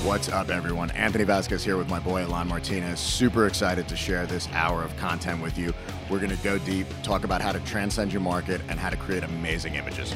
What's up, everyone? Anthony Vasquez here with my boy, Alon Martinez. Super excited to share this hour of content with you. We're going to go deep, talk about how to transcend your market and how to create amazing images.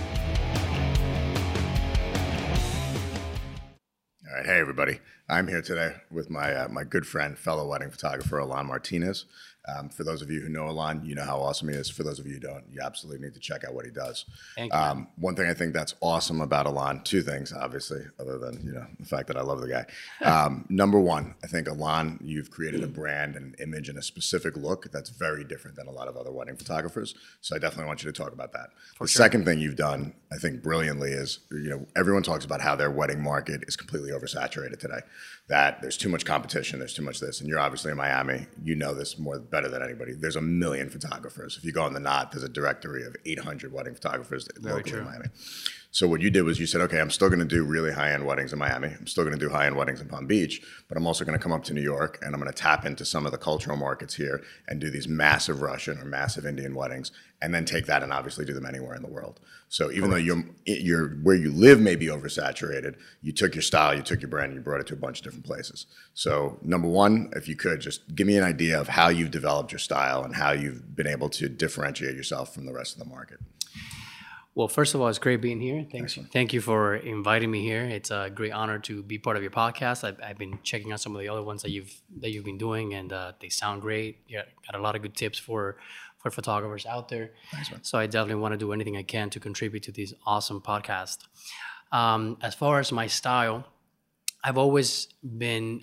All right, hey, everybody. I'm here today with my good friend, fellow wedding photographer, Alon Martinez. For those of you who know Alon, you know how awesome he is. For those of you who don't, you absolutely need to check out what he does. Thank you. One thing I think that's awesome about Alon, two things, obviously, other than the fact that I love the guy. Number one, I think Alon, you've created a brand and an image and a specific look that's very different than a lot of other wedding photographers. So I definitely want you to talk about that. Second thing you've done, I think brilliantly, is everyone talks about how their wedding market is completely oversaturated today. That there's too much competition, there's too much this, and you're obviously in Miami. You know this better than anybody. There's a million photographers. If you go on the Knot, there's a directory of 800 wedding photographers locally in Miami. So what you did was you said, okay, I'm still going to do really high-end weddings in Miami. I'm still going to do high-end weddings in Palm Beach, but I'm also going to come up to New York and I'm going to tap into some of the cultural markets here and do these massive Russian or massive Indian weddings, and then take that and obviously do them anywhere in the world. So even though you're where you live may be oversaturated, you took your style, you took your brand, and you brought it to a bunch of different places. So number one, if you could just give me an idea of how you've developed your style and how you've been able to differentiate yourself from the rest of the market. Well, first of all, it's great being here. Thank you for inviting me here. It's a great honor to be part of your podcast. I've been checking out some of the other ones that you've been doing, and they sound great. You got a lot of good tips for photographers out there. Thanks, man. So I definitely want to do anything I can to contribute to this awesome podcast. As far as my style, I've always been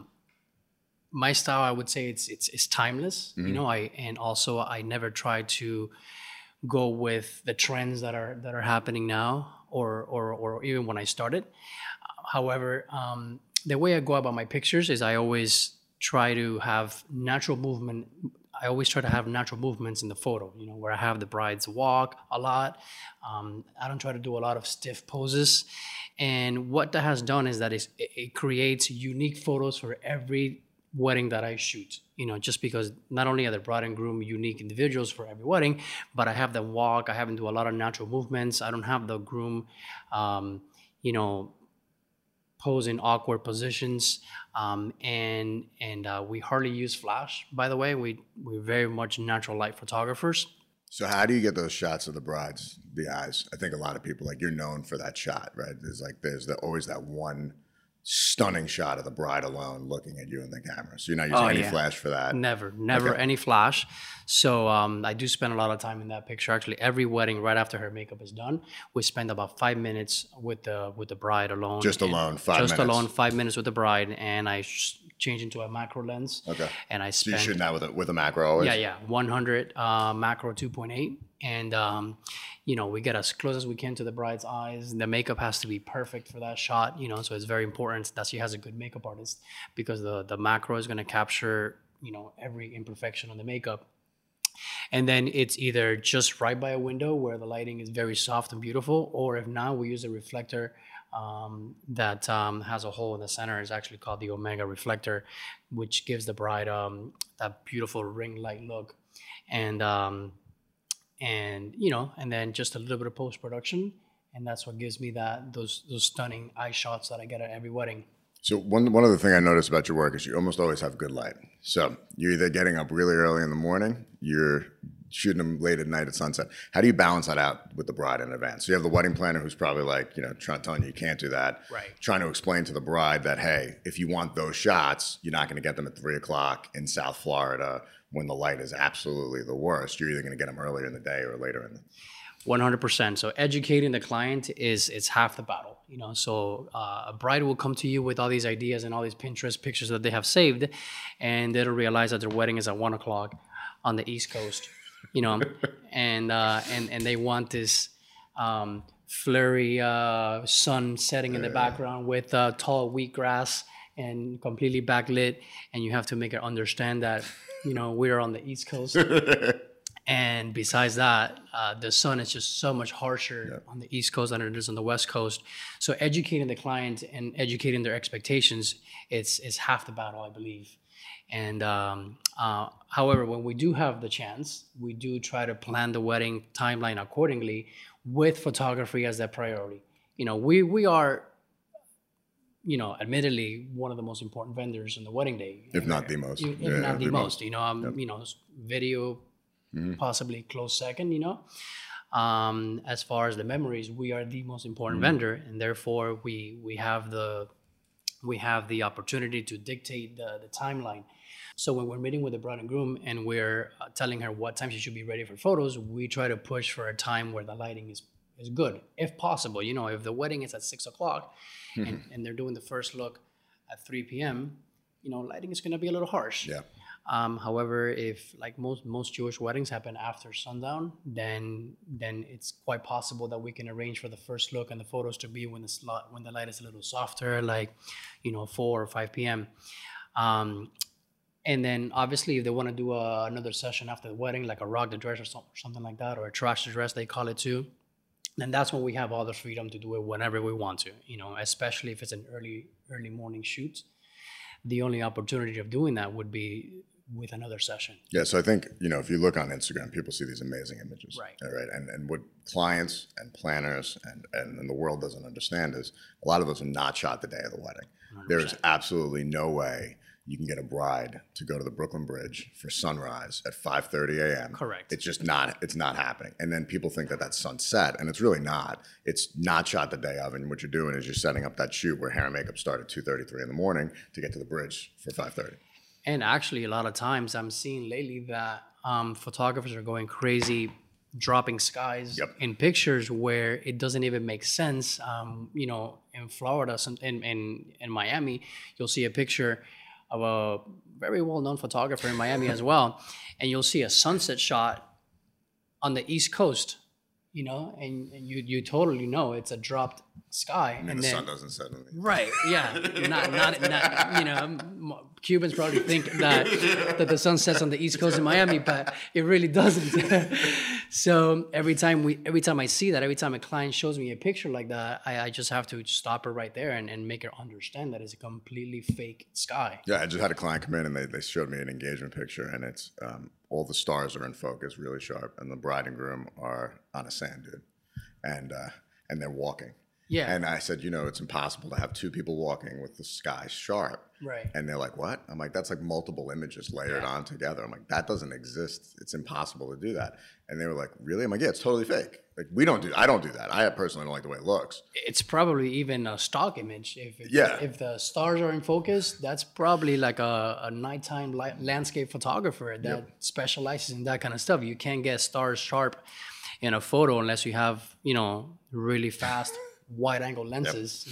my style. I would say it's timeless. Mm-hmm. I never try to go with the trends that are happening now or even when I started. However, the way I go about my pictures is I always try to have natural movement. I always try to have natural movements in the photo, where I have the brides walk a lot. I don't try to do a lot of stiff poses. And what that has done is that it creates unique photos for every wedding that I shoot. Just because not only are the bride and groom unique individuals for every wedding, but I have them walk. I have them do a lot of natural movements. I don't have the groom, pose in awkward positions. And we hardly use flash, by the way. We're very much natural light photographers. So how do you get those shots of the brides, the eyes? I think a lot of people, you're known for that shot, right? There's always that one stunning shot of the bride alone looking at you in the camera. So you're not using any flash for that? Never any flash. So I do spend a lot of time in that picture. Actually, every wedding right after her makeup is done, we spend about 5 minutes with the bride alone. Just 5 minutes with the bride, and I change into a macro lens. Okay. And I spend. So you shoot that with a macro always? Yeah, 100 macro 2.8. And, we get as close as we can to the bride's eyes. The makeup has to be perfect for that shot, so it's very important that she has a good makeup artist, because the macro is going to capture, every imperfection on the makeup. And then it's either just right by a window where the lighting is very soft and beautiful, or if not, we use a reflector that has a hole in the center. It's actually called the Omega reflector, which gives the bride that beautiful ring light look. And then just a little bit of post-production, and that's what gives me those stunning eye shots that I get at every wedding. So one other thing I noticed about your work is you almost always have good light. So you're either getting up really early in the morning, you're shooting them late at night at sunset. How do you balance that out with the bride in advance? So you have the wedding planner who's probably telling you can't do that. Right. Trying to explain to the bride that, hey, if you want those shots, you're not going to get them at 3:00 in South Florida when the light is absolutely the worst. You're either going to get them earlier in the day or later in the 100%. So educating the client is half the battle. So a bride will come to you with all these ideas and all these Pinterest pictures that they have saved, and they'll realize that their wedding is at 1:00 on the East Coast. And they want this flurry sun setting in the background with tall wheatgrass and completely backlit, and you have to make it understand that we're on the East Coast. And besides that, the sun is just so much harsher on the East Coast than it is on the West Coast. So educating the client and educating their expectations, it's half the battle, I believe. And however, when we do have the chance, we do try to plan the wedding timeline accordingly with photography as that priority. We are, admittedly one of the most important vendors on the wedding day, if not the most. if not the most. Video possibly close second. As far as the memories, we are the most important vendor, and therefore we have the opportunity to dictate the timeline. So when we're meeting with the bride and groom and we're telling her what time she should be ready for photos, we try to push for a time where the lighting is good, if possible. If the wedding is at 6:00 and they're doing the first look at 3 p.m., lighting is going to be a little harsh. Yeah. However, if like most Jewish weddings happen after sundown, then it's quite possible that we can arrange for the first look and the photos to be when the light is a little softer, like 4 or 5 p.m. And then obviously if they want to do another session after the wedding, like a rock the dress or something like that, or a trash the dress they call it too, then that's when we have all the freedom to do it whenever we want to. Especially if it's an early morning shoot. The only opportunity of doing that would be with another session. Yeah, so I think, if you look on Instagram, people see these amazing images. Right. Right. And what clients and planners and the world doesn't understand is a lot of those are not shot the day of the wedding. 100%. There is absolutely no way you can get a bride to go to the Brooklyn Bridge for sunrise at 5:30 a.m. Correct. It's not happening. And then people think that that's sunset, and it's really not. It's not shot the day of, and what you're doing is you're setting up that shoot where hair and makeup start at 2:33 in the morning to get to the bridge for 5:30. And actually, a lot of times I'm seeing lately that photographers are going crazy, dropping skies in pictures where it doesn't even make sense. In Florida, in Miami, you'll see a picture of a very well-known photographer in Miami as well, and you'll see a sunset shot on the East Coast, and you totally know it's a dropped sky, and the sun doesn't set on it. Right? Yeah, not Cubans probably think that the sun sets on the East Coast in Miami, but it really doesn't. So every time I see that, every time a client shows me a picture like that, I just have to stop her right there and make her understand that it's a completely fake sky. Yeah, I just had a client come in and they showed me an engagement picture, and it's all the stars are in focus, really sharp, and the bride and groom are on a sand dune, and they're walking. Yeah. And I said, it's impossible to have two people walking with the sky sharp. Right. And they're like, what? I'm like, that's like multiple images layered on together. I'm like, that doesn't exist. It's impossible to do that. And they were like, really? I'm like, yeah, it's totally fake. Like, I don't do that. I personally don't like the way it looks. It's probably even a stock image. If the stars are in focus, that's probably like a nighttime landscape photographer that specializes in that kind of stuff. You can't get stars sharp in a photo unless you have, really fast wide angle lenses,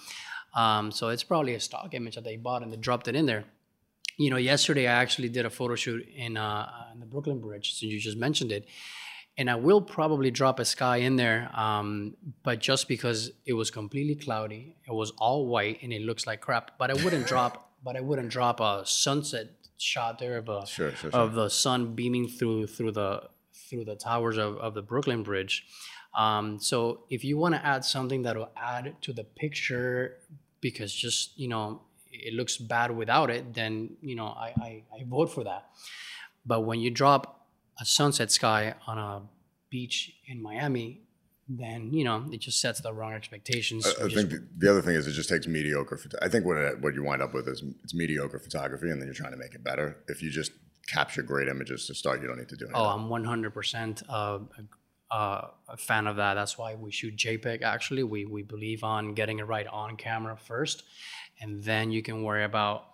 so it's probably a stock image that they bought and they dropped it in there. Yesterday I actually did a photo shoot in the Brooklyn Bridge, so you just mentioned it, and I will probably drop a sky in there, but just because it was completely cloudy, it was all white and it looks like crap, but I wouldn't drop a sunset shot there of the sun beaming through the towers of the Brooklyn Bridge. So if you want to add something that will add to the picture because just, it looks bad without it, then, I vote for that. But when you drop a sunset sky on a beach in Miami, then, it just sets the wrong expectations. I think the other thing is it just takes mediocre. I think what you wind up with is it's mediocre photography, and then you're trying to make it better. If you just capture great images to start, you don't need to do anything. Oh, I'm 100% a fan of that. That's why we shoot JPEG. Actually, we believe on getting it right on camera first, and then you can worry about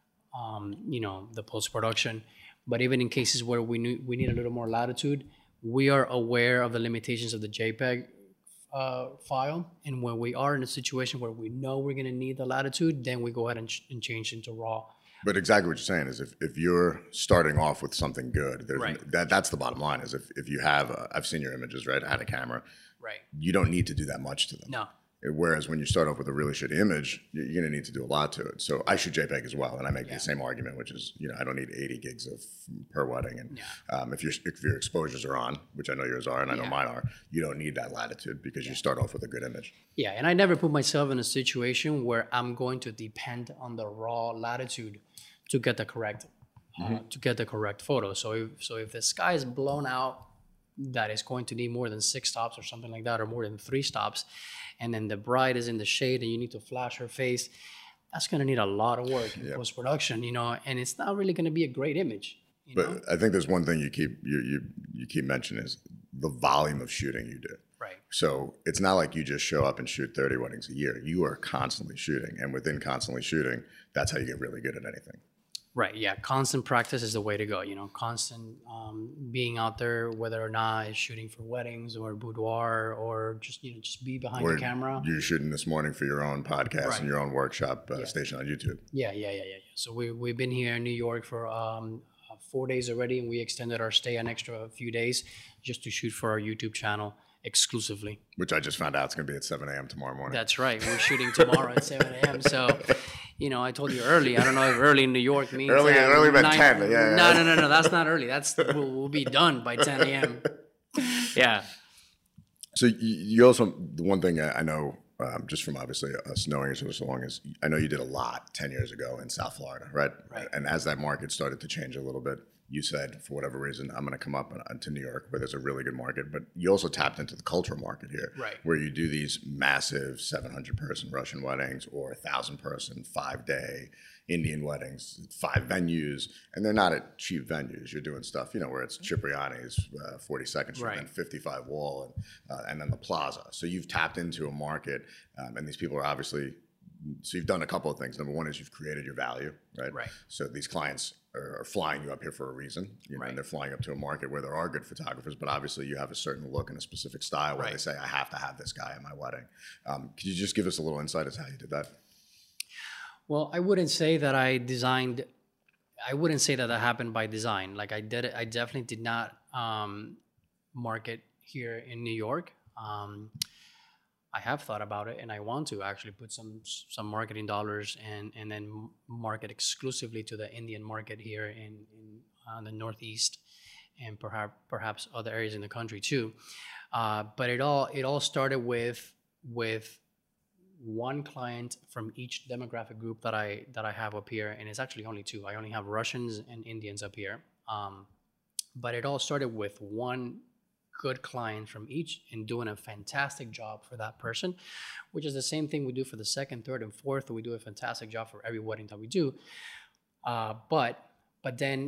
the post-production. But even in cases where we need a little more latitude, we are aware of the limitations of the JPEG file, and when we are in a situation where we know we're going to need the latitude, then we go ahead and change into RAW. But exactly what you're saying is if you're starting off with something good, that's the bottom line is if you have, I've seen your images, right? I had a camera. Right. You don't need to do that much to them. No. Whereas when you start off with a really shitty image, you're going to need to do a lot to it. So I shoot JPEG as well, and I make the same argument, which is, I don't need 80 gigs per wedding. And if your exposures are on, which I know yours are, and I know mine are, you don't need that latitude because you start off with a good image. Yeah, and I never put myself in a situation where I'm going to depend on the raw latitude to get the correct photo. So if the sky is blown out that is going to need more than 6 stops or something like that, or more than 3 stops, and then the bride is in the shade and you need to flash her face, that's going to need a lot of work in post-production, you know, and it's not really going to be a great image. You know? I think there's one thing you keep mentioning is the volume of shooting you do. Right. So it's not like you just show up and shoot 30 weddings a year. You are constantly shooting, and within constantly shooting, that's how you get really good at anything. Right. Yeah. Constant practice is the way to go. You know, constant being out there, whether or not it's shooting for weddings or boudoir or just just be behind the camera. You're shooting this morning for your own podcast and your own workshop station on YouTube. Yeah. So we've been here in New York for 4 days already, and we extended our stay an extra few days just to shoot for our YouTube channel exclusively. Which I just found out it's going to be at 7 a.m. tomorrow morning. That's right. We're shooting tomorrow at 7 a.m. So, you know, I told you early. I don't know if early in New York means early about 10. Yeah. No. That's not early. We'll be done by 10 a.m. Yeah. So you also, the one thing I know, just from obviously us knowing each other so long, is I know you did a lot 10 years ago in South Florida, right? Right. And as that market started to change a little bit, you said, for whatever reason, I'm going to come up to New York where there's a really good market. But you also tapped into the culture market here, right, where you do these massive 700-person Russian weddings or 1,000-person 5-day Indian weddings, 5 venues. And they're not at cheap venues. You're doing stuff, you know, where it's Cipriani's, 42nd Street, right, and 55 Wall, and then the Plaza. So you've tapped into a market, and these people are obviously... So you've done a couple of things. Number one is you've created your value, right? Right. So these clients are flying you up here for a reason, you know, right, and they're flying up to a market where there are good photographers, but obviously you have a certain look and a specific style where right, they say, I have to have this guy at my wedding. Could you just give us a little insight as to how you did that? Well, I wouldn't say that that happened by design. Like I did it. I definitely did not market here in New York. I have thought about it, and I want to actually put some marketing dollars and then market exclusively to the Indian market here in the Northeast, and perhaps other areas in the country too. But it all started with one client from each demographic group that I have up here, and it's actually only 2. I only have Russians and Indians up here. But it all started with one good client from each and doing a fantastic job for that person, which is the same thing we do for the second, third, and fourth. We do a fantastic job for every wedding that we do. But then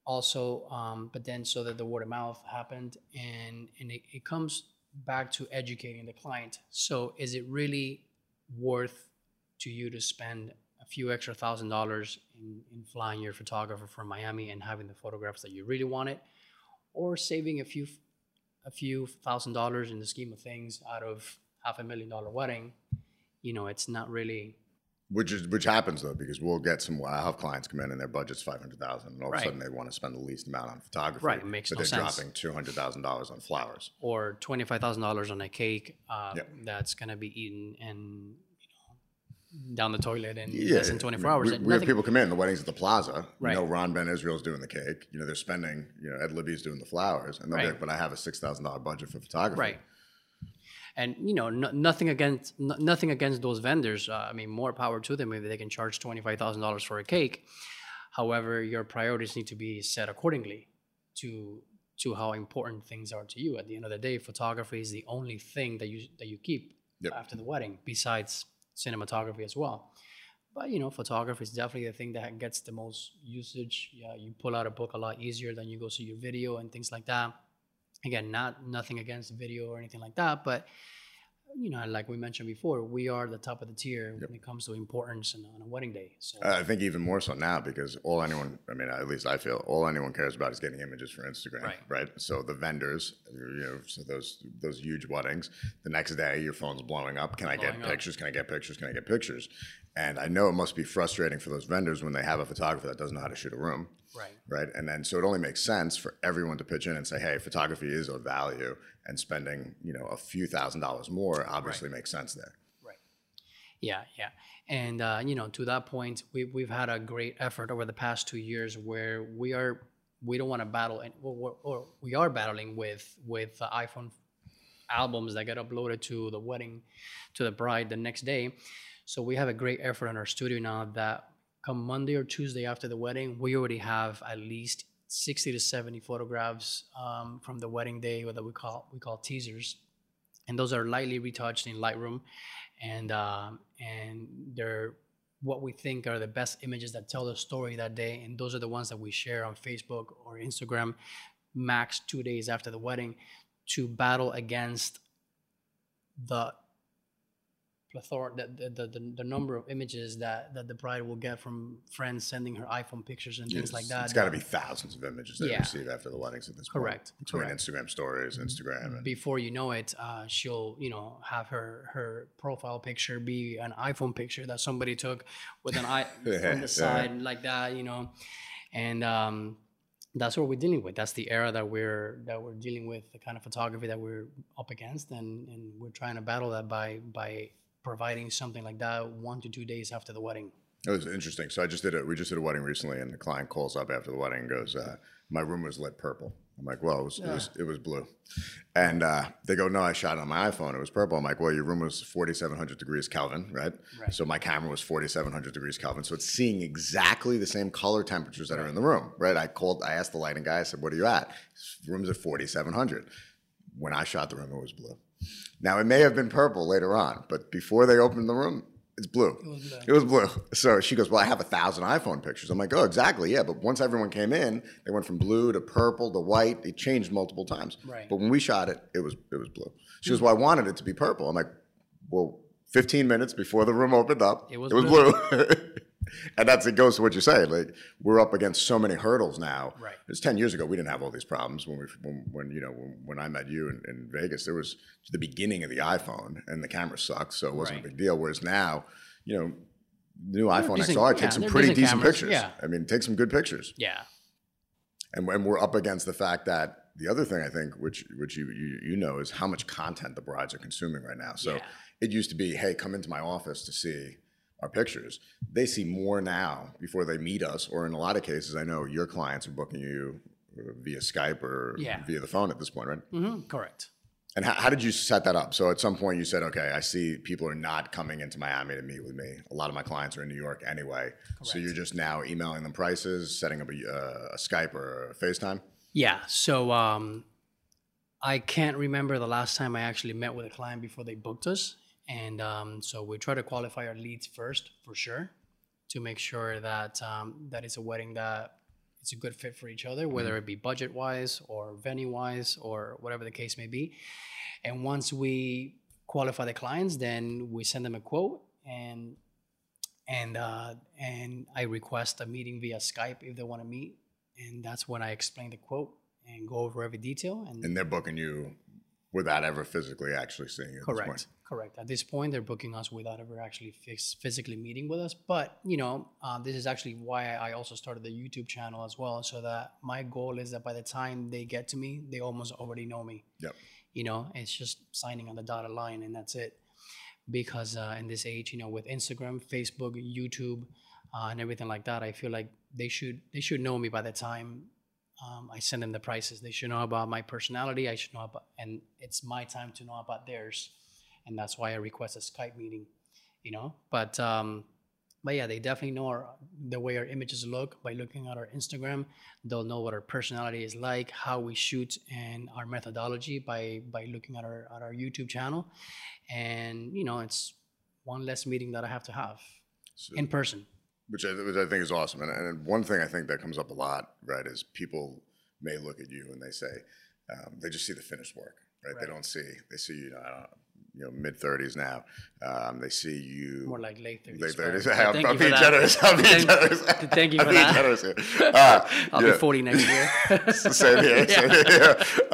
so that the word of mouth happened, and it comes back to educating the client. So is it really worth to you to spend a few extra $1,000 in flying your photographer from Miami and having the photographs that you really wanted, or saving a few $1,000 in the scheme of things out of $500,000 wedding? You know, it's not really. Which happens though, because we'll get I have clients come in and their budget's $500,000, and all right, of a sudden they want to spend the least amount on photography. Right, it makes no sense. But they're dropping $200,000 on flowers or $25,000 on a cake that's gonna be eaten and down the toilet in less than 24 hours. We have people come in, the wedding's at the Plaza. Right. You know, Ron Ben Israel's doing the cake. You know, they're spending, Ed Libby's doing the flowers. And they'll be like, but I have a $6,000 budget for photography. Right. And, nothing against those vendors. I mean, more power to them if they can charge $25,000 for a cake. However, your priorities need to be set accordingly to how important things are to you. At the end of the day, photography is the only thing that you keep after the wedding, besides cinematography as well. But photography is definitely the thing that gets the most usage. Yeah, you pull out a book a lot easier than you go see your video and things like that. Again, nothing against video or anything like that, but like we mentioned before, we are the top of the tier when it comes to importance on a wedding day. So I think even more so now, because at least I feel all anyone cares about is getting images for Instagram, right? So the vendors, so those huge weddings, the next day your phone's blowing up. Can I get pictures? Can I get pictures? Can I get pictures? And I know it must be frustrating for those vendors when they have a photographer that doesn't know how to shoot a room. Right. And then so it only makes sense for everyone to pitch in and say, hey, photography is of value, and spending, a few $1,000s more obviously makes sense there. Right. Yeah. And, to that point, we've had a great effort over the past 2 years where we don't want to battle, or we are battling with iPhone albums that get uploaded to the wedding, to the bride the next day. So we have a great effort in our studio now that come Monday or Tuesday after the wedding, we already have at least 60 to 70 photographs from the wedding day, or that we call teasers, and those are lightly retouched in Lightroom, and they're what we think are the best images that tell the story that day, and those are the ones that we share on Facebook or Instagram max 2 days after the wedding, to battle against the plethora, the number of images that the bride will get from friends sending her iPhone pictures and things like that. It's got to be thousands of images that you receive after the weddings at this point. Correct. Between Instagram stories, Instagram. And before you know it, she'll, have her profile picture be an iPhone picture that somebody took with an eye from the side like that, and that's what we're dealing with. That's the era that we're dealing with, the kind of photography that we're up against, and we're trying to battle that by providing something like that 1 to 2 days after the wedding. It was interesting. So we just did a wedding recently, and the client calls up after the wedding and goes, "My room was lit purple." I'm like, "Well, it was blue," and they go, "No, I shot it on my iPhone. It was purple." I'm like, "Well, your room was 4,700 degrees Kelvin, right? So my camera was 4,700 degrees Kelvin. So it's seeing exactly the same color temperatures that are in the room, right?" I asked the lighting guy. I said, "What are you at?" His room's at 4,700. When I shot the room, it was blue. Now, it may have been purple later on, but before they opened the room, it's blue. It was blue. So she goes, "Well, I have 1,000 iPhone pictures." I'm like, "Oh, exactly, yeah." But once everyone came in, they went from blue to purple to white. It changed multiple times. Right. But when we shot it, it was blue. She goes, "Well, I wanted it to be purple." I'm like, "Well, 15 minutes before the room opened up, it was blue." And it goes to what you say. Like, we're up against so many hurdles now. Right. It's 10 years ago. We didn't have all these problems when I met you in Vegas. There was the beginning of the iPhone, and the camera sucked, so it wasn't a big deal. Whereas now, new iPhone XR takes some pretty decent pictures. Yeah. I mean, take some good pictures. Yeah. And we're up against the fact that the other thing, I think, which you know, is how much content the brides are consuming right now. So it used to be, "Hey, come into my office to see our pictures." They see more now before they meet us, or in a lot of cases, I know your clients are booking you via Skype or via the phone at this point, right? Mm-hmm. Correct. And how did you set that up? So at some point you said, "Okay, I see people are not coming into Miami to meet with me. A lot of my clients are in New York anyway." Correct. So you're just now emailing them prices, setting up a Skype or a FaceTime? Yeah. So I can't remember the last time I actually met with a client before they booked us. And so we try to qualify our leads first, for sure, to make sure that that it's a wedding that it's a good fit for each other, whether it be budget-wise or venue-wise or whatever the case may be. And once we qualify the clients, then we send them a quote, and I request a meeting via Skype if they want to meet, and that's when I explain the quote and go over every detail. And they're booking you without ever physically actually seeing you. Correct. At this point, they're booking us without ever actually physically meeting with us. But, this is actually why I also started the YouTube channel as well, so that my goal is that by the time they get to me, they almost already know me. Yep. It's just signing on the dotted line, and that's it. Because in this age, with Instagram, Facebook, YouTube, and everything like that, I feel like they should know me by the time I send them the prices. They should know about my personality. I should know about, and it's my time to know about theirs. And that's why I request a Skype meeting, But yeah, they definitely know the way our images look by looking at our Instagram. They'll know what our personality is like, how we shoot, and our methodology by looking at our YouTube channel. And it's one less meeting that I have to have in person. Which I think is awesome. And one thing I think that comes up a lot, right, is people may look at you and they say, they just see the finished work, right? They see mid-30s now. They see you... More like late 30s. Late 30s. I'm being generous. Thank you for that. I'll be 40 next year. Same here.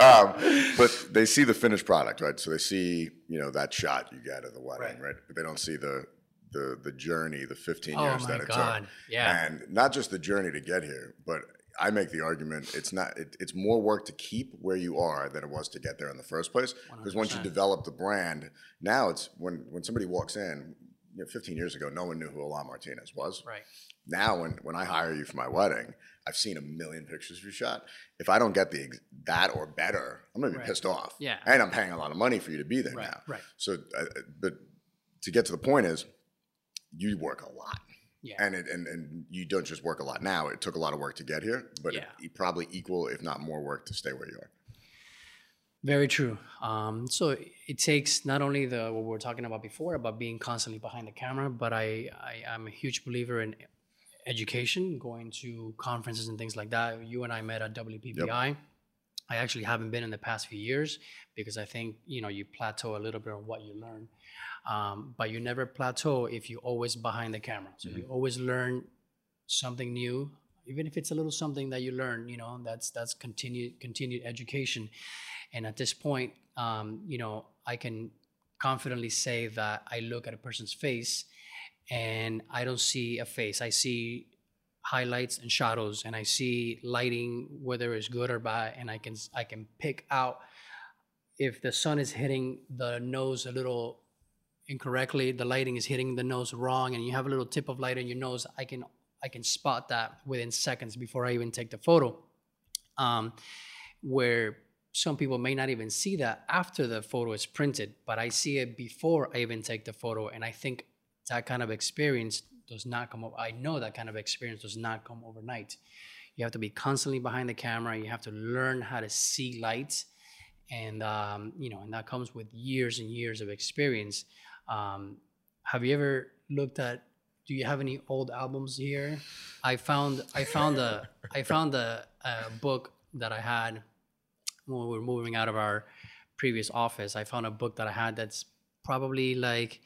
But they see the finished product, right? So they see, that shot you get at the wedding, right? But they don't see the journey, the 15 years that it took. Yeah. And not just the journey to get here, but I make the argument it's more work to keep where you are than it was to get there in the first place. Because once you develop the brand, now it's when somebody walks in, 15 years ago, no one knew who Alon Martinez was. Right. Now, when I hire you for my wedding, I've seen a million pictures you shot. If I don't get that or better, I'm going to be pissed off. Yeah. And I'm paying a lot of money for you to be there now. Right. So, but to get to the point is, you work a lot. Yeah. And you don't just work a lot now. It took a lot of work to get here, but Yeah. it probably equal, if not more work to stay where you are. Very true. So it takes not only what we were talking about before about being constantly behind the camera, but I'm a huge believer in education, going to conferences and things like that. You and I met at WPPI. Yep. I actually haven't been in the past few years because I think, you plateau a little bit on what you learn. But you never plateau if you're always behind the camera. So you always learn something new, even if it's a little something that you learn, that's continued education. And at this point, I can confidently say that I look at a person's face and I don't see a face. I see highlights and shadows, and I see lighting, whether it's good or bad, and I can pick out if the sun is hitting the nose a little incorrectly, the lighting is hitting the nose wrong, and you have a little tip of light on your nose. I can spot that within seconds before I even take the photo. Where some people may not even see that after the photo is printed, but I see it before I even take the photo, and I think that kind of experience does not come up. I know that kind of experience does not come overnight. You have to be constantly behind the camera. You have to learn how to see light, and and that comes with years and years of experience. Have you ever looked at? Do you have any old albums here? I found a book that I had when we were moving out of our previous office. I found a book that I had that's probably like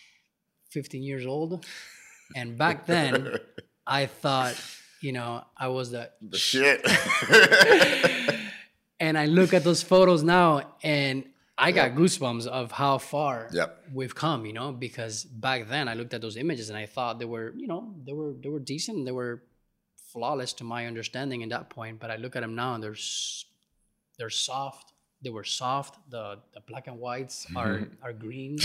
15 years old. And back then, I thought, I was the shit. And I look at those photos now, and I got goosebumps of how far we've come, because back then I looked at those images and I thought they were decent. They were flawless to my understanding at that point. But I look at them now and they're soft. They were soft. The black and whites are green,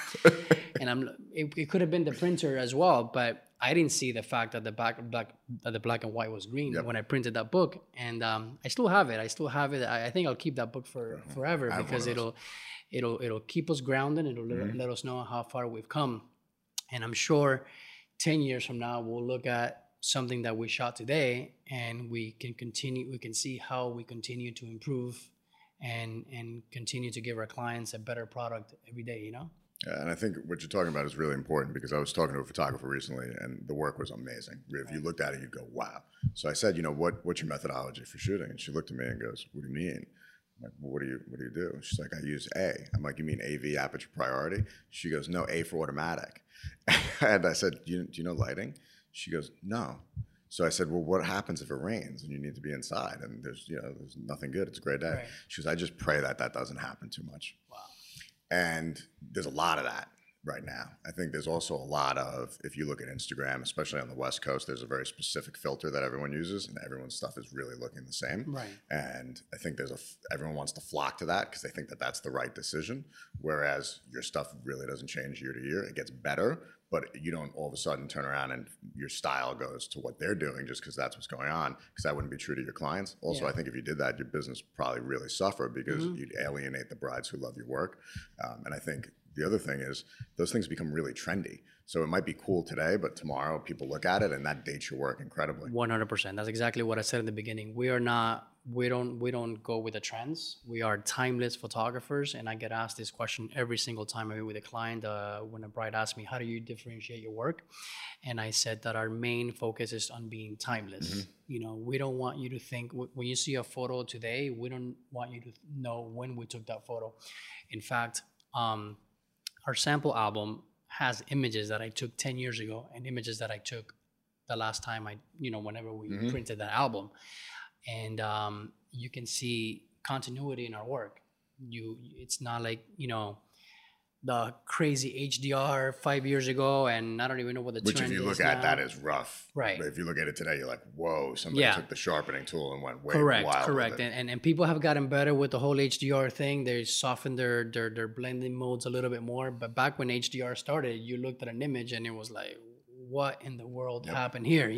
and it could have been the printer as well, but I didn't see the fact that the black and white was green when I printed that book. And I still have it. I think I'll keep that book for forever because it'll keep us grounded. It'll let us know how far we've come. And I'm sure 10 years from now we'll look at something that we shot today and we can see how we continue to improve and continue to give our clients a better product every day, Yeah, and I think what you're talking about is really important because I was talking to a photographer recently and the work was amazing. If you looked at it, you'd go, wow. So I said, what's your methodology for shooting? And she looked at me and goes, what do you mean? I'm like, well, what do you do? She's like, I use A. I'm like, you mean AV, aperture priority? She goes, no, A for automatic. And I said, do you know lighting? She goes, no. So I said, well, what happens if it rains and you need to be inside and there's nothing good? It's a great day. Right. She goes, I just pray that doesn't happen too much. Wow. And there's a lot of that right now. I think there's also a lot of, if you look at Instagram, especially on the West Coast, there's a very specific filter that everyone uses and everyone's stuff is really looking the same. Right. And I think everyone wants to flock to that because they think that that's the right decision. Whereas your stuff really doesn't change year to year. It gets better, but you don't all of a sudden turn around and your style goes to what they're doing just because that's what's going on, because that wouldn't be true to your clients. Also, I think if you did that, your business would probably really suffer because you'd alienate the brides who love your work. And I think the other thing is those things become really trendy. So it might be cool today, but tomorrow people look at it and that dates your work incredibly. 100%. That's exactly what I said in the beginning. We don't go with the trends. We are timeless photographers. And I get asked this question every single time I meet with a client. When a bride asks me, how do you differentiate your work? And I said that our main focus is on being timeless. We don't want you to think, when you see a photo today, we don't want you to know when we took that photo. In fact, our sample album has images that I took 10 years ago and images that I took the last time whenever we printed that album. And you can see continuity in our work. It's not like, the crazy HDR 5 years ago, and I don't even know what the trend is. Which if you look at, that is rough. Right. But if you look at it today, you're like, whoa, somebody took the sharpening tool and went way wild. Correct. And people have gotten better with the whole HDR thing. They softened their blending modes a little bit more. But back when HDR started, you looked at an image and it was like, what in the world happened here,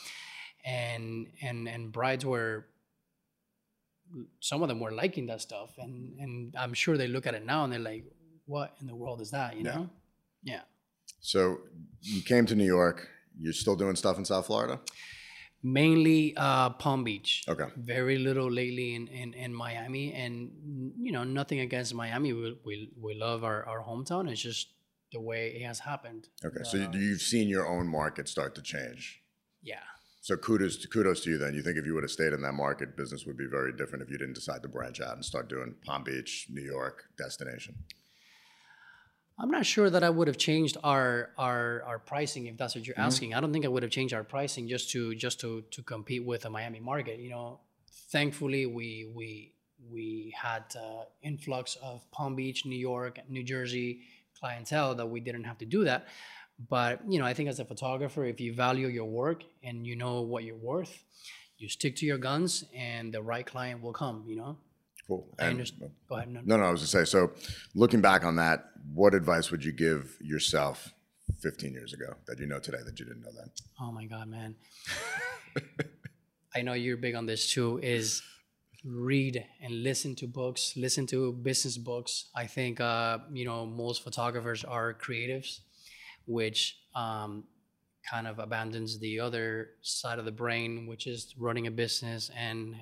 And brides were, some of them were liking that stuff. And I'm sure they look at it now and they're like, what in the world is that, you know? Yeah. So you came to New York, You're still doing stuff in South Florida? Mainly Palm Beach. Okay. Very little lately in Miami, and nothing against Miami. We love our hometown. It's just the way it has happened. Okay. So you've seen your own market start to change. Yeah. So kudos to you then. You think if you would have stayed in that market, business would be very different if you didn't decide to branch out and start doing Palm Beach, New York destination? I'm not sure that I would have changed our pricing if that's what you're asking. I don't think I would have changed our pricing just to compete with the Miami market. Thankfully we had influx of Palm Beach, New York, New Jersey clientele that we didn't have to do that. But I think as a photographer, if you value your work and you know what you're worth, you stick to your guns, and the right client will come. Cool. I understand. Go ahead. No, I was going to say, so looking back on that, what advice would you give yourself 15 years ago that you know today that you didn't know then? Oh my God, man. I know you're big on this too, is read and listen to books, listen to business books. I think, most photographers are creatives, which kind of abandons the other side of the brain, which is running a business and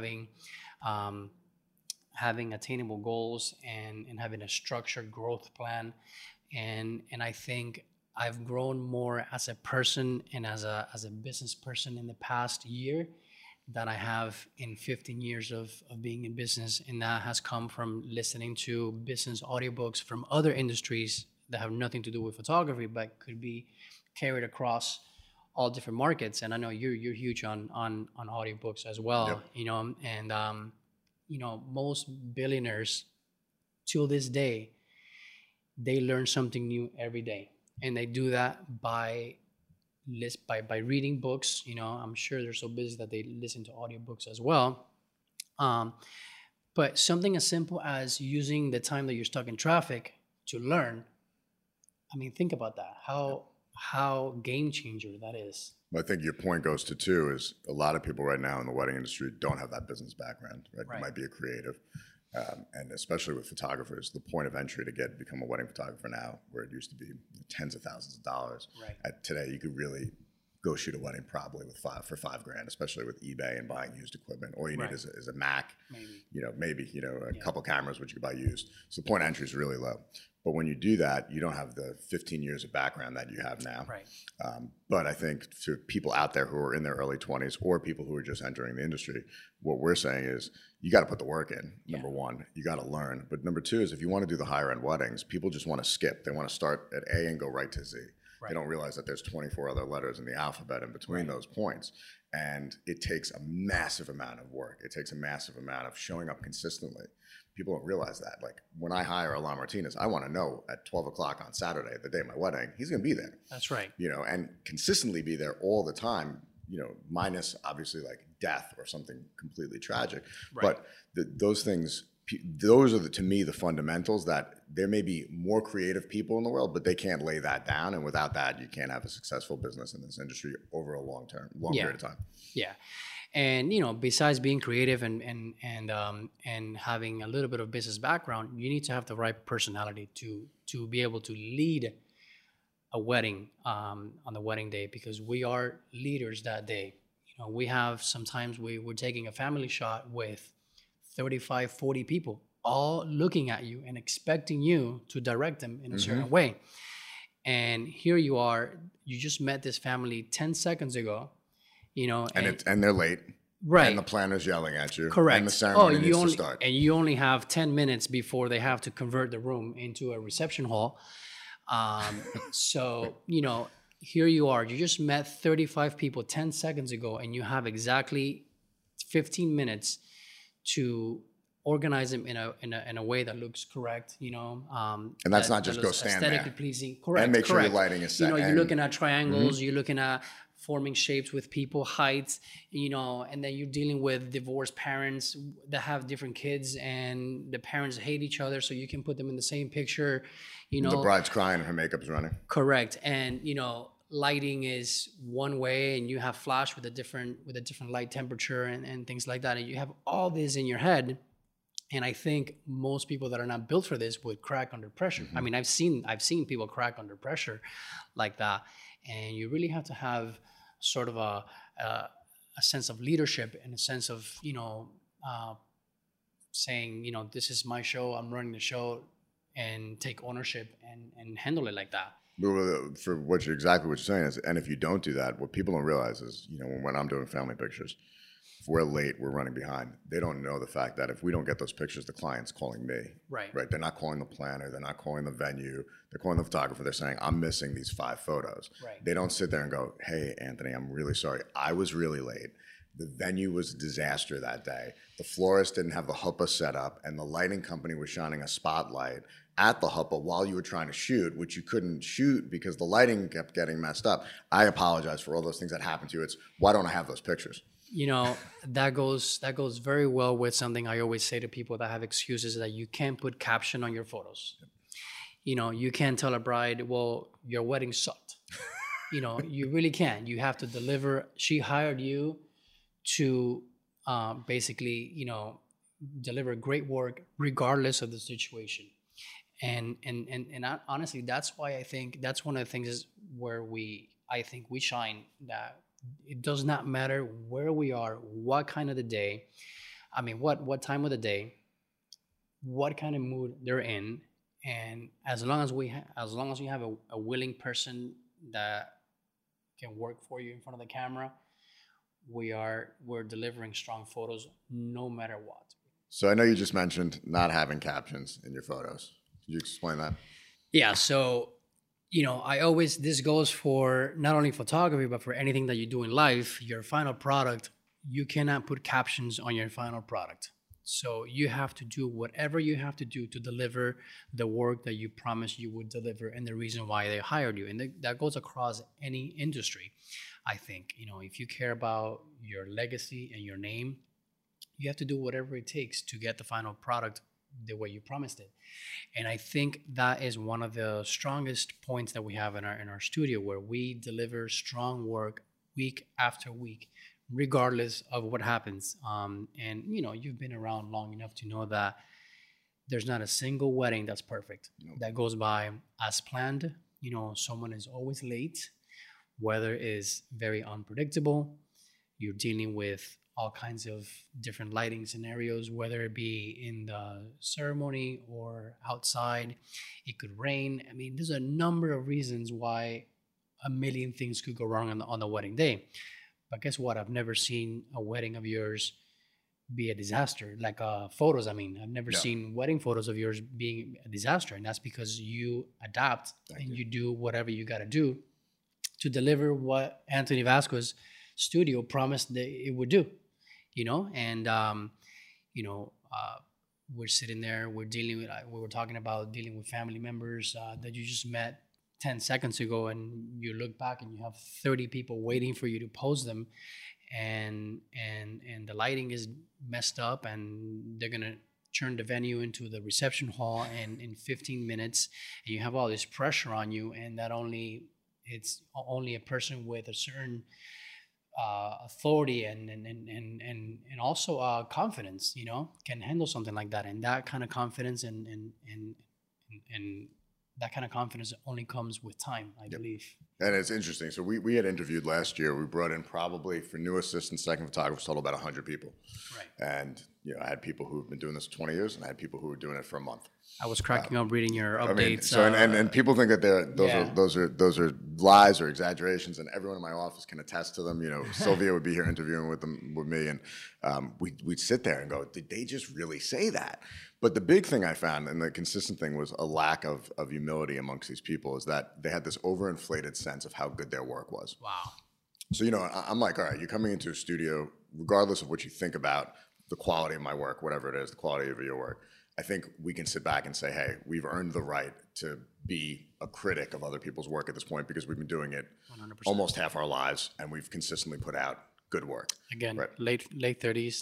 having attainable goals and having a structured growth plan. And I think I've grown more as a person and as a business person in the past year than I have in 15 years of being in business. And that has come from listening to business audiobooks from other industries that have nothing to do with photography, but could be carried across all different markets. And I know you're huge on audiobooks as well. Yep. And most billionaires till this day, they learn something new every day, and they do that by reading books. I'm sure they're so busy that they listen to audiobooks as well. But something as simple as using the time that you're stuck in traffic to learn. I mean, think about that. How game changer that is. I think your point goes to too is a lot of people right now in the wedding industry don't have that business background, right? You might be a creative, and especially with photographers, the point of entry to become a wedding photographer now, where it used to be tens of thousands of dollars. Right. Today, you could really go shoot a wedding probably for $5,000, especially with eBay and buying used equipment. All you need is a Mac, maybe a couple cameras, which you could buy used. So the point of entry is really low. But when you do that, you don't have the 15 years of background that you have now. Right. But I think to people out there who are in their early 20s or people who are just entering the industry, what we're saying is you got to put the work in, number one. You got to learn. But number two is if you want to do the higher end weddings, people just want to skip. They want to start at A and go right to Z. Right. They don't realize that there's 24 other letters in the alphabet in between those points. And it takes a massive amount of work. It takes a massive amount of showing up consistently. People don't realize that. Like when I hire Alon Martinez, I want to know at 12 o'clock on Saturday, the day of my wedding, he's going to be there. That's right. And consistently be there all the time, minus obviously like death or something completely tragic. Right. But those things, those are to me the fundamentals that there may be more creative people in the world, but they can't lay that down. And without that, you can't have a successful business in this industry over a long period of time. Yeah. And besides being creative and having a little bit of business background, you need to have the right personality to be able to lead a wedding on the wedding day, because we are leaders that day. We have sometimes we're taking a family shot with 35, 40 people all looking at you and expecting you to direct them in a certain way. And here you are, you just met this family 10 seconds ago. And they're late. Right. And the planner's yelling at you. Correct. And the ceremony needs to start. And you only have 10 minutes before they have to convert the room into a reception hall. So, here you are. You just met 35 people 10 seconds ago, and you have exactly 15 minutes to organize them in a way that looks correct, and that's not just go stand aesthetically there. pleasing. Correct. And make sure your lighting is set. You're looking at triangles, you're looking at forming shapes with people, heights, and then you're dealing with divorced parents that have different kids, and the parents hate each other, so you can put them in the same picture. The bride's crying and her makeup's running. Correct. And lighting is one way, and you have flash with a different light temperature and things like that, and you have all this in your head. And I think most people that are not built for this would crack under pressure. I mean, I've seen people crack under pressure like that. and you really have to have sort of a sense of leadership and a sense of saying, this is my show, I'm running the show, and take ownership and handle it like that. For exactly what you're saying is, and if you don't do that, what people don't realize is, when I'm doing family pictures, if we're late, we're running behind. They don't know the fact that if we don't get those pictures, the client's calling me. Right. They're not calling the planner. They're not calling the venue. They're calling the photographer. They're saying, I'm missing these 5 photos. Right. They don't sit there and go, hey, Anthony, I'm really sorry. I was really late. The venue was a disaster that day. The florist didn't have the huppah set up, and the lighting company was shining a spotlight at the huppah while you were trying to shoot, which you couldn't shoot because the lighting kept getting messed up. I apologize for all those things that happened to you. It's why don't I have those pictures? That goes very well with something I always say to people that have excuses, that you can't put caption on your photos. You can't tell a bride, well, your wedding sucked. You really can't. You have to deliver. She hired you to basically, deliver great work regardless of the situation. And honestly, that's why I think that's one of the things is where I think we shine, that it does not matter where we are, what kind of the day, what time of the day, what kind of mood they're in, and as long as you have a willing person that can work for you in front of the camera, we're delivering strong photos no matter what. So I know you just mentioned not having captions in your photos. Could you explain that? Yeah. So, this goes for not only photography, but for anything that you do in life, your final product, you cannot put captions on your final product. So you have to do whatever you have to do to deliver the work that you promised you would deliver and the reason why they hired you. And that goes across any industry. I think, if you care about your legacy and your name, you have to do whatever it takes to get the final product the way you promised it. And I think that is one of the strongest points that we have in our studio, where we deliver strong work week after week, regardless of what happens. And you've been around long enough to know that there's not a single wedding that's perfect. Nope. That goes by as planned. Someone is always late. Weather is very unpredictable. You're dealing with all kinds of different lighting scenarios, whether it be in the ceremony or outside. It could rain. There's a number of reasons why a million things could go wrong on the wedding day. But guess what? I've never seen a wedding of yours be a disaster. Like photos, I've never seen wedding photos of yours being a disaster. And that's because you adapt you do whatever you got to do to deliver what Anthony Vasquez studio promised that it would do. We're sitting there, we're dealing with, we were talking about dealing with family members that you just met 10 seconds ago, and you look back and you have 30 people waiting for you to pose them, and the lighting is messed up, and they're going to turn the venue into the reception hall and in 15 minutes, and you have all this pressure on you, and it's only a person with a certain authority and also confidence, can handle something like that. And that kind of confidence and that kind of confidence only comes with time, I believe. And it's interesting. So we had interviewed last year. We brought in probably for new assistants, second photographers, total about 100 people. Right. And I had people who've been doing this 20 years, and I had people who were doing it for a month. I was cracking up reading your updates. And people think that those are lies or exaggerations, and everyone in my office can attest to them. Sylvia would be here interviewing with me, and we'd sit there and go, "Did they just really say that?" But the big thing I found, and the consistent thing, was a lack of humility amongst these people. Is that they had this overinflated sense of how good their work was. Wow. So I'm like, all right, you're coming into a studio, regardless of what you think about the quality of my work, whatever it is, the quality of your work. I think we can sit back and say, hey, we've earned the right to be a critic of other people's work at this point, because we've been doing it 100%. Almost half our lives, and we've consistently put out good work. Again, right? late 30s.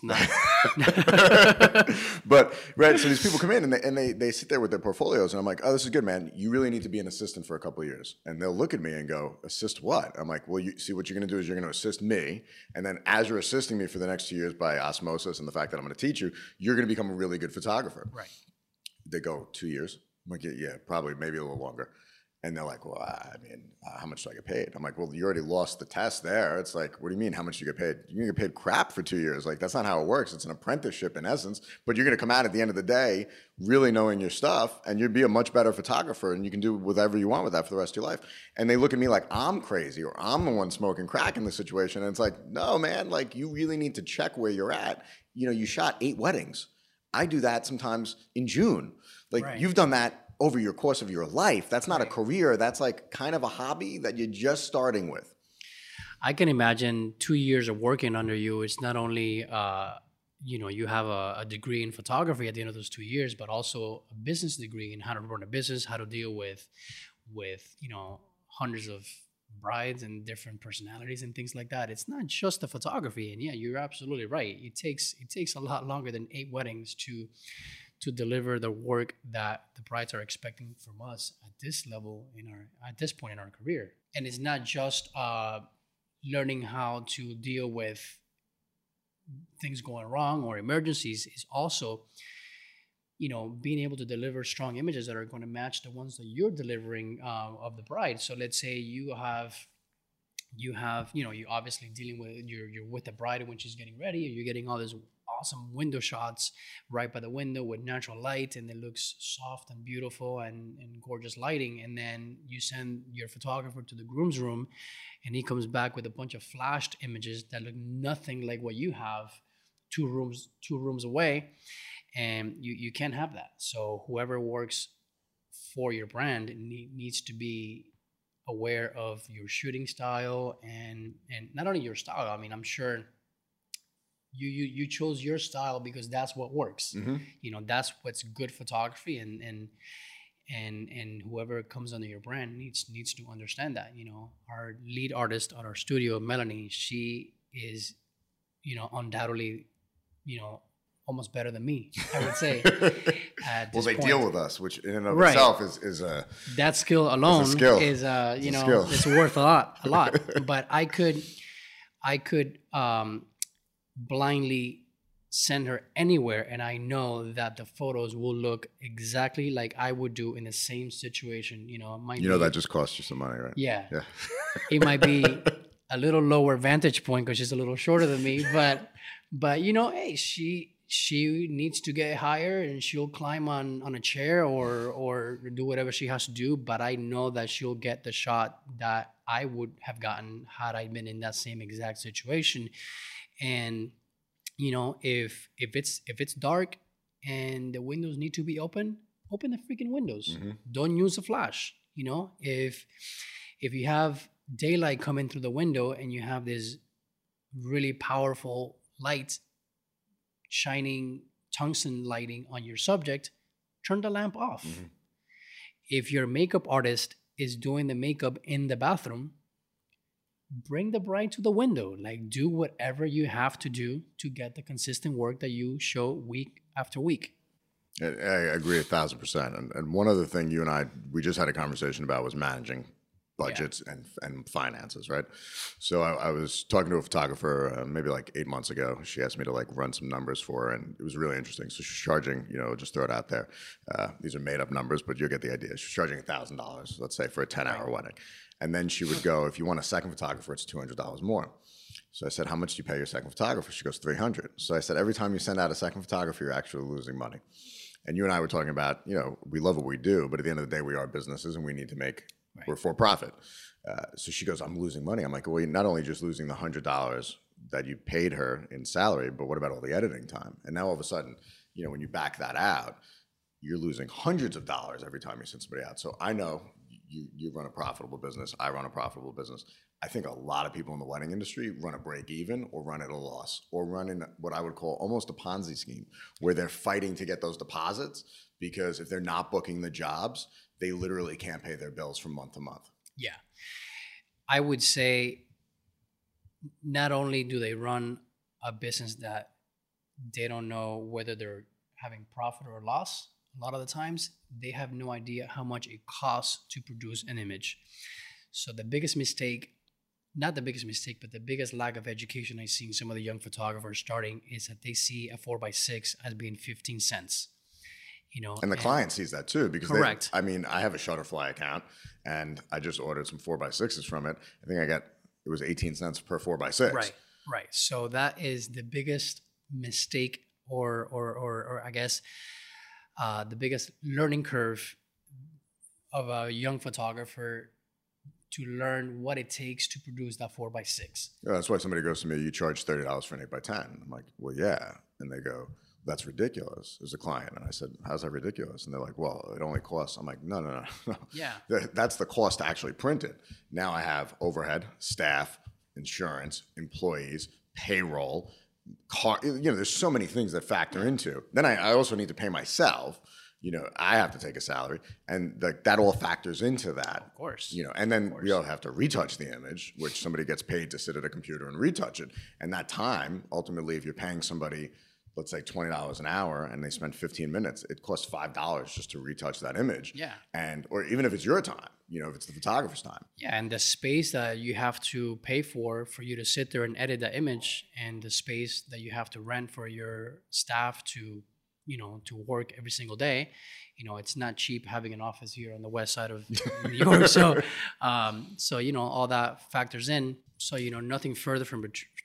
But so these people come in and they sit there with their portfolios, and I'm like, oh, this is good, man. You really need to be an assistant for a couple of years. And they'll look at me and go, assist what? I'm like, well, you see, what you're going to do is you're going to assist me, and then as you're assisting me for the next 2 years by osmosis and the fact that I'm going to teach you, you're going to become a really good photographer. Right. They go 2 years. I'm like, yeah, probably, maybe a little longer. And they're like, well, I mean, how much do I get paid? I'm like, well, you already lost the test there. It's like, what do you mean, how much do you get paid? You're going to get paid crap for 2 years. Like, that's not how it works. It's an apprenticeship in essence, but you're going to come out at the end of the day really knowing your stuff, and you'd be a much better photographer, and you can do whatever you want with that for the rest of your life. And they look at me like I'm crazy or I'm the one smoking crack in the situation. And it's like, no, man, like, you really need to check where you're at. You know, you shot 8 weddings. I do that sometimes in June. Like, Right. You've done that over your course of your life. That's not a career. That's like kind of a hobby that you're just starting with. I can imagine 2 years of working under you. It's not only, you have a degree in photography at the end of those 2 years, but also a business degree in how to run a business, how to deal with, hundreds of brides and different personalities and things like that. It's not just the photography. And yeah, you're absolutely right. It takes a lot longer than 8 weddings to deliver the work that the brides are expecting from us at this level at this point in our career. And it's not just learning how to deal with things going wrong or emergencies. It's also, being able to deliver strong images that are going to match the ones that you're delivering of the bride. So let's say you obviously dealing with you're with the bride when she's getting ready, and you're getting all these awesome window shots right by the window with natural light, and it looks soft and beautiful and gorgeous lighting. And then you send your photographer to the groom's room, and he comes back with a bunch of flashed images that look nothing like what you have two rooms away, and you can't have that. So whoever works for your brand needs to be aware of your shooting style, and not only your style. I mean, I'm sure you chose your style because that's what works. Mm-hmm. That's what's good photography, and whoever comes under your brand needs to understand that. Our lead artist at our studio, Melanie, she is, undoubtedly, almost better than me, I would say. Well, they deal with us, which in and of itself is a that skill alone is it's worth a lot. But I could blindly send her anywhere, and I know that the photos will look exactly like I would do in the same situation. That just costs you some money, right? Yeah. It might be a little lower vantage point because she's a little shorter than me, but hey, she needs to get higher, and she'll climb on a chair or do whatever she has to do. But I know that she'll get the shot that I would have gotten had I been in that same exact situation. And if it's dark and the windows need to be open the freaking windows. Mm-hmm. Don't use a flash. If you have daylight coming through the window and you have this really powerful light shining tungsten lighting on your subject, turn the lamp off. Mm-hmm. If your makeup artist is doing the makeup in the bathroom, bring the bride to the window. Like, do whatever you have to do to get the consistent work that you show week after week. I agree 1,000%. And one other thing you and we just had a conversation about was managing budgets and finances, right? So I was talking to a photographer maybe like 8 months ago. She asked me to run some numbers for her, and it was really interesting. So she's charging, just throw it out there. These are made up numbers, but you'll get the idea. She's charging $1,000, let's say, for a 10-hour wedding. And then she would go, if you want a second photographer, it's $200 more. So I said, how much do you pay your second photographer? She goes, $300. So I said, every time you send out a second photographer, you're actually losing money. And you and I were talking about, we love what we do, but at the end of the day, we are businesses and we need to make, we're for profit. So she goes, I'm losing money. I'm like, well, you're not only just losing the $100 that you paid her in salary, but what about all the editing time? And now all of a sudden, when you back that out, you're losing hundreds of dollars every time you send somebody out. So I know you run a profitable business. I run a profitable business. I think a lot of people in the wedding industry run a break even or run at a loss or run in what I would call almost a Ponzi scheme where they're fighting to get those deposits because if they're not booking the jobs, they literally can't pay their bills from month to month. Yeah. I would say not only do they run a business that they don't know whether they're having profit or loss, a lot of the times they have no idea how much it costs to produce an image. So the biggest mistake, not the biggest mistake, but the biggest lack of education I see in some of the young photographers starting is that they see a 4x6 as being 15 cents. And the client sees that too, because correct. I have a Shutterfly account, and I just ordered some 4x6s from it. I think it was 18 cents per 4x6. Right. So that is the biggest mistake, or I guess the biggest learning curve of a young photographer, to learn what it takes to produce that 4x6. Yeah, that's why somebody goes to me, you charge $30 for an 8x10. I'm like, well, yeah. And they go, that's ridiculous, as a client. And I said, how's that ridiculous? And they're like, well, it only costs. I'm like, no. Yeah. That's the cost to actually print it. Now I have overhead, staff, insurance, employees, payroll, car. There's so many things that factor into. Then I also need to pay myself. I have to take a salary, and that all factors into that. Of course. And then we all have to retouch the image, which somebody gets paid to sit at a computer and retouch it. And that time, ultimately, if you're paying somebody, let's say $20 an hour, and they spend 15 minutes, it costs $5 just to retouch that image. Yeah. Or even if it's your time, if it's the photographer's time. Yeah, and the space that you have to pay for you to sit there and edit the image, and the space that you have to rent for your staff to to work every single day. It's not cheap having an office here on the west side of New York. So all that factors in. So, nothing further from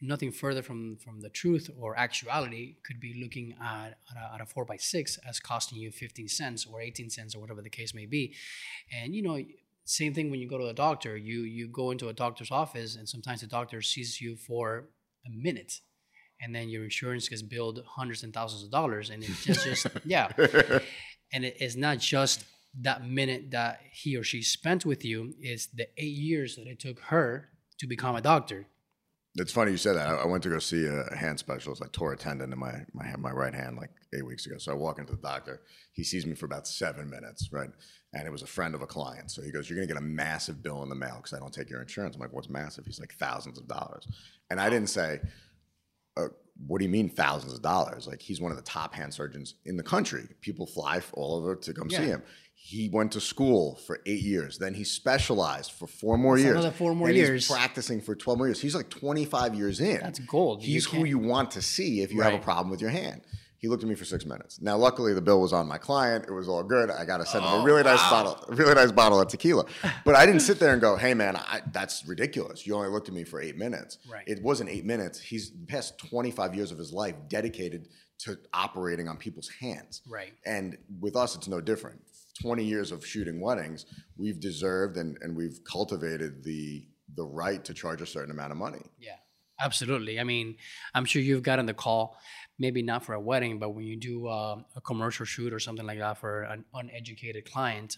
the truth or actuality could be looking at a 4x6 as costing you 15 cents or 18 cents or whatever the case may be. And, same thing when you go to a doctor. You go into a doctor's office, and sometimes the doctor sees you for a minute, and then your insurance gets billed hundreds and thousands of dollars, and it's just yeah. And it is not just that minute that he or she spent with you; it's the 8 years that it took her to become a doctor. It's funny you said that. I went to go see a hand specialist. I tore a tendon in my right hand like 8 weeks ago. So I walk into the doctor. He sees me for about 7 minutes, right? And it was a friend of a client. So he goes, you're going to get a massive bill in the mail because I don't take your insurance. I'm like, what's massive? He's like, thousands of dollars. And I didn't say, what do you mean thousands of dollars? Like, he's one of the top hand surgeons in the country. People fly all over to come see him. He went to school for 8 years. Then he specialized for 4 more years. Another 4 more and years. He's practicing for 12 more years. He's like 25 years in. That's gold. He's who you want to see if you have a problem with your hand. He looked at me for 6 minutes. Now, luckily, the bill was on my client. It was all good. I got to send him a really nice bottle of tequila. But I didn't sit there and go, hey, man, that's ridiculous. You only looked at me for 8 minutes. Right. It wasn't 8 minutes. He's the past 25 years of his life dedicated to operating on people's hands. Right. And with us, it's no different. 20 years of shooting weddings, we've deserved and we've cultivated the right to charge a certain amount of money. Yeah, absolutely. I mean, I'm sure you've gotten the call, maybe not for a wedding, but when you do a commercial shoot or something like that for an uneducated client.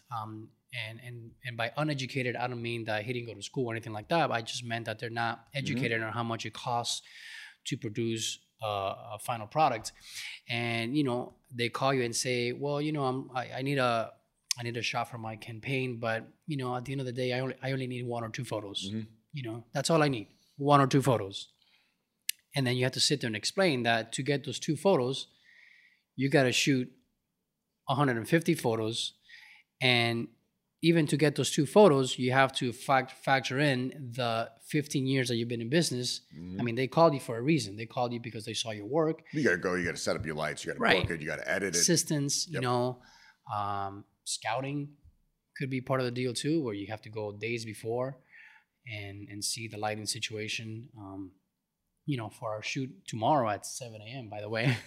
And by uneducated, I don't mean that he didn't go to school or anything like that. I just meant that they're not educated on how much it costs to produce a final product. And, they call you and say, well, I need a shot for my campaign, but, at the end of the day, I only need 1 or 2 photos. That's all I need, 1 or 2 photos. And then you have to sit there and explain that to get those 2 photos, you got to shoot 150 photos. And even to get those 2 photos, you have to factor in the 15 years that you've been in business. I mean, they called you for a reason. They called you because they saw your work. You got to go. You got to set up your lights. You got to book it. You got to edit it. Assistance, scouting could be part of the deal too, where you have to go days before and see the lighting situation. For our shoot tomorrow at 7 a.m., by the way,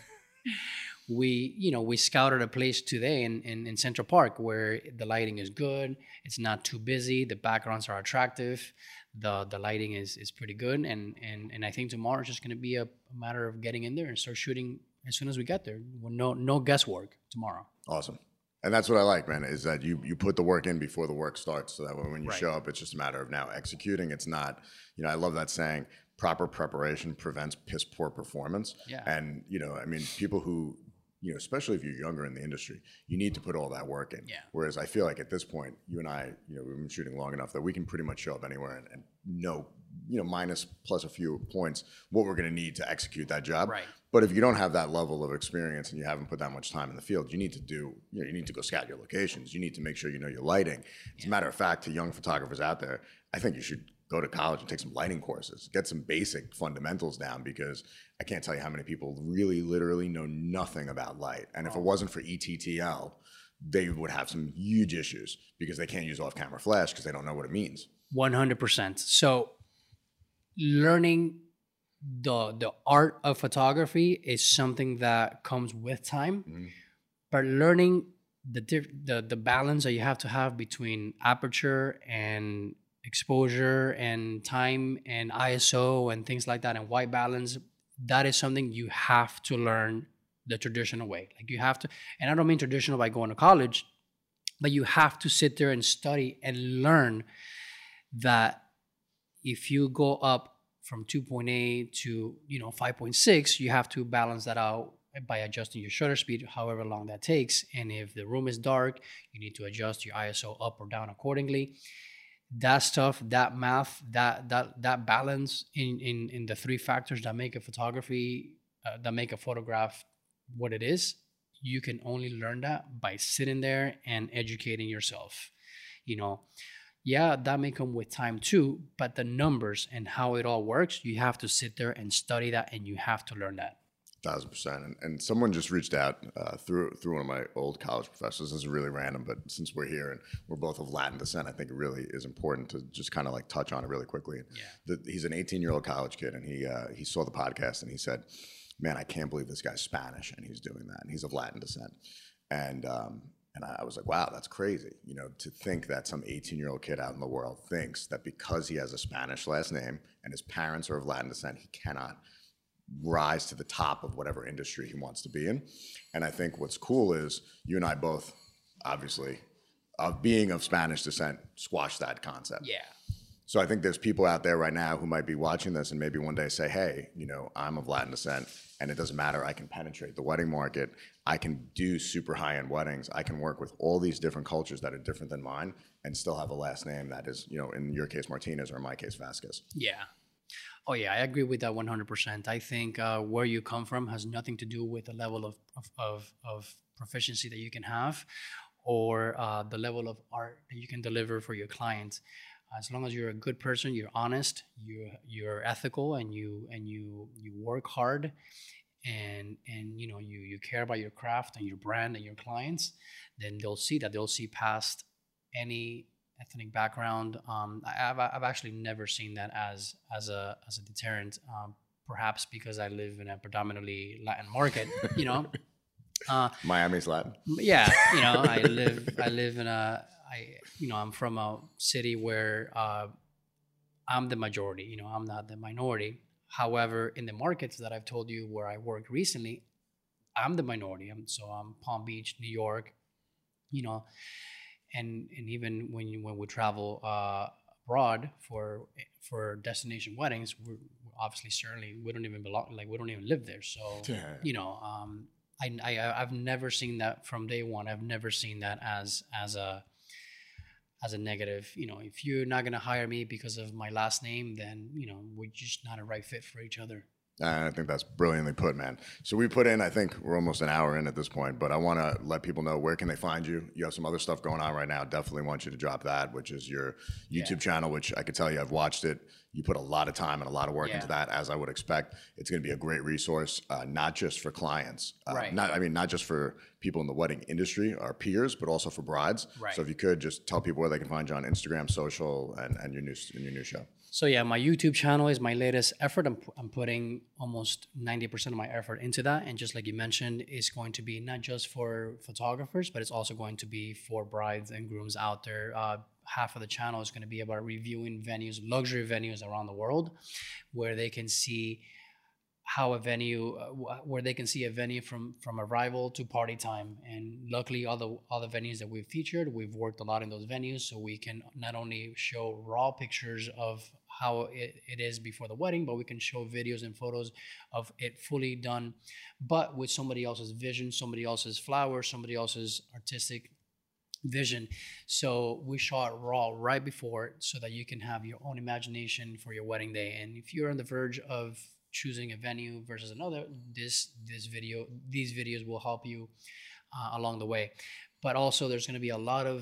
we scouted a place today in Central Park where the lighting is good. It's not too busy. The backgrounds are attractive. The lighting is pretty good. And I think tomorrow is just going to be a matter of getting in there and start shooting as soon as we get there. No guesswork tomorrow. Awesome. And that's what I like, man, is that you put the work in before the work starts. So that when you show up, it's just a matter of now executing. It's not, I love that saying, proper preparation prevents piss poor performance. Yeah. And, people who, especially if you're younger in the industry, you need to put all that work in. Yeah. Whereas I feel like at this point, you and I, we've been shooting long enough that we can pretty much show up anywhere and know, minus plus a few points, what we're going to need to execute that job. Right. But if you don't have that level of experience and you haven't put that much time in the field, you need to you need to go scout your locations. You need to make sure you know your lighting. As a matter of fact, to young photographers out there, I think you should go to college and take some lighting courses, get some basic fundamentals down, because I can't tell you how many people really literally know nothing about light. And if it wasn't for ETTL, they would have some huge issues because they can't use off-camera flash because they don't know what it means. 100%. So learning the art of photography is something that comes with time, but learning the balance that you have to have between aperture and exposure and time and ISO and things like that and white balance, that is something you have to learn the traditional way. Like you have to, and I don't mean traditional by going to college, but you have to sit there and study and learn that if you go up from 2.8 to 5.6, you have to balance that out by adjusting your shutter speed, however long that takes. And if the room is dark, you need to adjust your ISO up or down accordingly. That stuff, that math, that balance in the three factors that make a photography, that make a photograph what it is, you can only learn that by sitting there and educating yourself. Yeah, that may come with time too, but the numbers and how it all works, you have to sit there and study that, and you have to learn that. 1,000%. And someone just reached out through one of my old college professors. This is really random, but since we're here and we're both of Latin descent, I think it really is important to just kind of like touch on it really quickly. Yeah. He's an 18-year-old college kid, and he saw the podcast and he said, "Man, I can't believe this guy's Spanish and he's doing that, and he's of Latin descent." And I was like, wow, that's crazy. To think that some 18-year-old kid out in the world thinks that because he has a Spanish last name and his parents are of Latin descent, he cannot rise to the top of whatever industry he wants to be in. And I think what's cool is you and I both, obviously, of being of Spanish descent, squash that concept. Yeah. So I think there's people out there right now who might be watching this and maybe one day say, hey, I'm of Latin descent and it doesn't matter. I can penetrate the wedding market. I can do super high-end weddings. I can work with all these different cultures that are different than mine and still have a last name that is, in your case, Martinez, or in my case, Vasquez. Yeah. Oh, yeah, I agree with that 100%. I think where you come from has nothing to do with the level of proficiency that you can have or the level of art that you can deliver for your clients. As long as you're a good person, you're honest, you're ethical, and you work hard, and you care about your craft and your brand and your clients, then they'll see past any ethnic background. I've actually never seen that as a deterrent. Perhaps because I live in a predominantly Latin market, Miami's Latin. Yeah, I live in I'm from a city where I'm the majority. I'm not the minority. However, in the markets that I've told you where I worked recently, I'm the minority. I'm Palm Beach, New York, and even when we travel abroad for destination weddings, we're obviously certainly we don't even belong, like we don't even live there. So I've never seen that from day one. I've never seen that as a negative. If you're not going to hire me because of my last name, then we're just not a right fit for each other. I think that's brilliantly put, man. So we put in, I think we're almost an hour in at this point, but I want to let people know, where can they find you? You have some other stuff going on right now. Definitely want you to drop that, which is your YouTube channel, which I could tell you I've watched it. You put a lot of time and a lot of work into that, as I would expect. It's going to be a great resource, not just for clients, not just for people in the wedding industry, our peers, but also for brides. Right. So if you could just tell people where they can find you on Instagram, social, and your new show. So yeah, my YouTube channel is my latest effort. I'm putting almost 90% of my effort into that. And just like you mentioned, it's going to be not just for photographers, but it's also going to be for brides and grooms out there. Half of the channel is going to be about reviewing venues, luxury venues around the world, where they can see how a venue, from arrival to party time. And luckily, all the venues that we've featured, we've worked a lot in those venues, so we can not only show raw pictures of how it is before the wedding, but we can show videos and photos of it fully done, but with somebody else's vision, somebody else's flowers, somebody else's artistic vision. So we shot raw right before, so that you can have your own imagination for your wedding day. And if you're on the verge of choosing a venue versus another, these videos will help you along the way. But also, there's going to be a lot of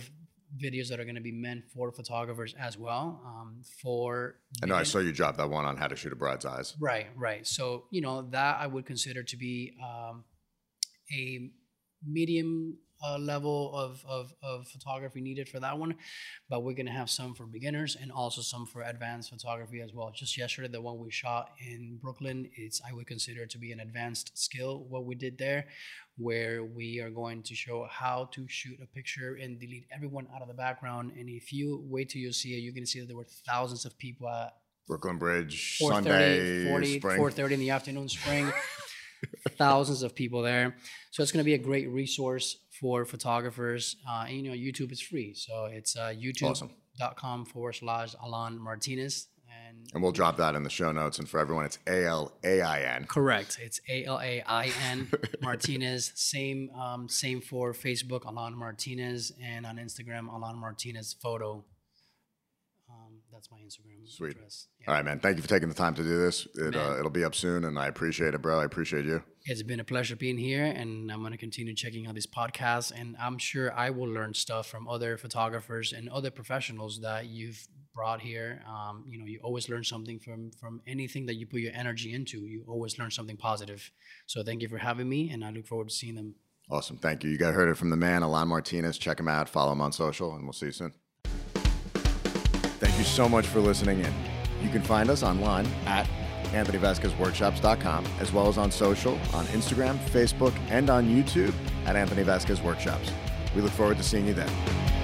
videos that are going to be meant for photographers as well. I know I saw you drop that one on how to shoot a bride's eyes. Right. So, that I would consider to be a medium level of photography needed for that one, but we're going to have some for beginners and also some for advanced photography as well. Just yesterday, the one we shot in Brooklyn, I would consider to be an advanced skill, what we did there, where we are going to show how to shoot a picture and delete everyone out of the background. And if you wait till you see it, you're going to see that there were thousands of people at Brooklyn Bridge, 4:30, Sunday, 4:30 in the afternoon, spring. Thousands of people there. So it's going to be a great resource for photographers. And, YouTube is free. So it's youtube.com/Alan Martinez. And we'll drop that in the show notes. And for everyone, it's ALAIN. Correct. It's ALAIN Martinez. Same for Facebook, Alan Martinez, and on Instagram, Alan Martinez Photo. That's my Instagram address. Yeah. All right, man. Thank you for taking the time to do this. It'll be up soon, and I appreciate it, bro. I appreciate you. It's been a pleasure being here, and I'm going to continue checking out these podcasts, and I'm sure I will learn stuff from other photographers and other professionals that you've brought here. You always learn something from anything that you put your energy into. You always learn something positive. So thank you for having me, and I look forward to seeing them. Awesome. Thank you. You guys heard it from the man, Alan Martinez. Check him out. Follow him on social, and we'll see you soon. Thank you so mumuch for listening in. You can find us online at AnthonyVasquezWorkshops.com, as well as on social, on Instagram, Facebook, and on YouTube at Anthony Vasquez Workshops. We look forward to seeing you then.